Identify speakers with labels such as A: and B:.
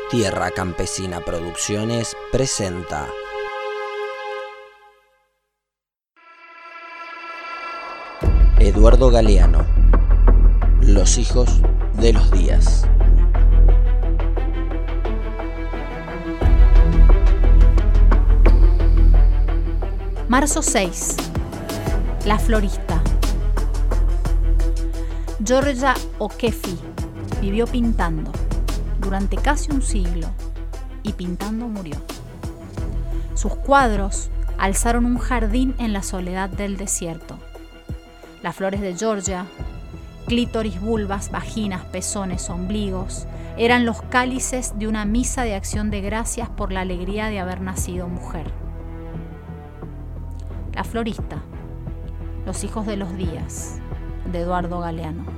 A: Tierra Campesina Producciones presenta Eduardo Galeano, Los hijos de los días.
B: Marzo 6. La florista. Georgia O'Keeffe vivió pintando durante casi un siglo y pintando murió. Sus cuadros alzaron un jardín en la soledad del desierto. Las flores de Georgia, clítoris, vulvas, vaginas, pezones, ombligos, eran los cálices de una misa de acción de gracias por la alegría de haber nacido mujer. La florista, Los hijos de los días, de Eduardo Galeano.